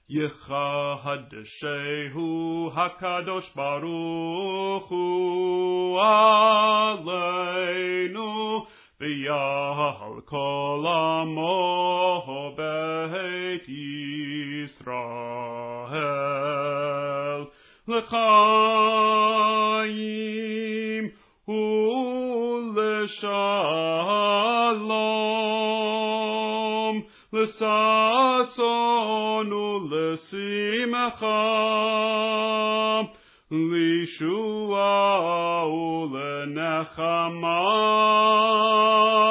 Yechadashehu Hakadosh Baruch Hu Aleinu V'yal Kol Amo Beit Yisrael L'chaim U'L'Shalom L'Sason U'L'Simcha L'Yeshua U'Lenechama